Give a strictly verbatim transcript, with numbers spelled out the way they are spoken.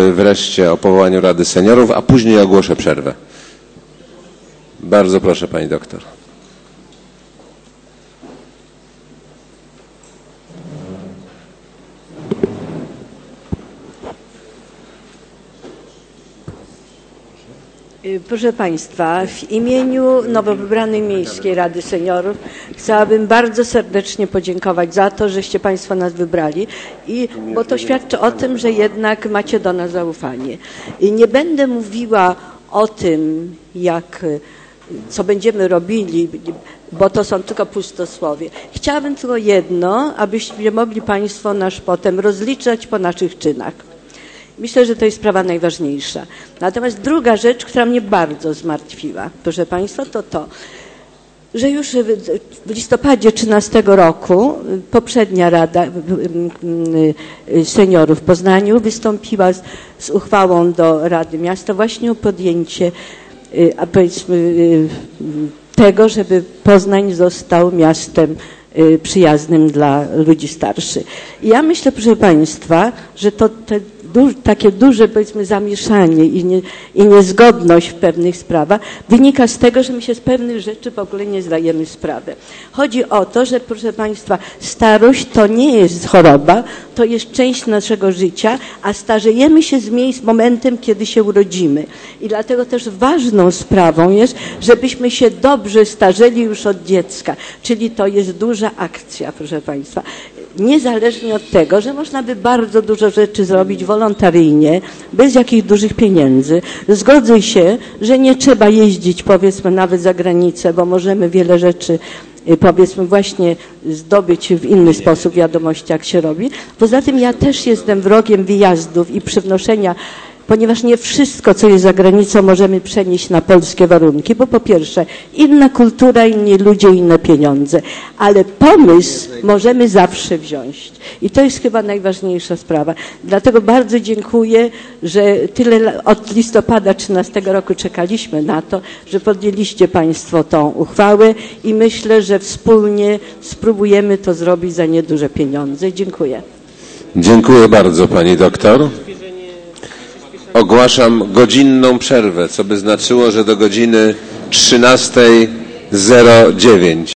wreszcie o powołaniu Rady Seniorów, a później ogłoszę przerwę. Bardzo proszę, pani doktor. Proszę Państwa, w imieniu nowo wybranej Miejskiej Rady Seniorów chciałabym bardzo serdecznie podziękować za to, żeście Państwo nas wybrali, i, bo to świadczy o tym, że jednak macie do nas zaufanie. I nie będę mówiła o tym, jak, co będziemy robili, bo to są tylko pustosłowie. Chciałabym tylko jedno, abyście mogli Państwo nas potem rozliczać po naszych czynach. Myślę, że to jest sprawa najważniejsza. Natomiast druga rzecz, która mnie bardzo zmartwiła, proszę Państwa, to to, że już w listopadzie trzynastego roku poprzednia Rada Seniorów w Poznaniu wystąpiła z, z uchwałą do Rady Miasta właśnie o podjęcie, a powiedzmy, tego, żeby Poznań został miastem przyjaznym dla ludzi starszych. I ja myślę, proszę Państwa, że to te du takie duże, powiedzmy, zamieszanie i, nie, i niezgodność w pewnych sprawach wynika z tego, że my się z pewnych rzeczy w ogóle nie zdajemy sprawy. Chodzi o to, że, proszę Państwa, starość to nie jest choroba, to jest część naszego życia, a starzejemy się z miejsc momentem, kiedy się urodzimy. I dlatego też ważną sprawą jest, żebyśmy się dobrze starzeli już od dziecka. Czyli to jest duża akcja, proszę Państwa. Niezależnie od tego, że można by bardzo dużo rzeczy zrobić wolontaryjnie, bez jakichś dużych pieniędzy. Zgodzę się, że nie trzeba jeździć, powiedzmy, nawet za granicę, bo możemy wiele rzeczy, powiedzmy, właśnie zdobyć w inny sposób wiadomości, jak się robi. Poza tym ja też jestem wrogiem wyjazdów i przywnoszenia, ponieważ nie wszystko, co jest za granicą, możemy przenieść na polskie warunki, bo po pierwsze inna kultura, inni ludzie, inne pieniądze, ale pomysł możemy zawsze wziąć. I to jest chyba najważniejsza sprawa. Dlatego bardzo dziękuję, że tyle od listopada trzynastego roku czekaliśmy na to, że podjęliście Państwo tą uchwałę i myślę, że wspólnie spróbujemy to zrobić za nieduże pieniądze. Dziękuję. Dziękuję bardzo, pani doktor. Ogłaszam godzinną przerwę, co by znaczyło, że do godziny trzynastej zero dziewięć.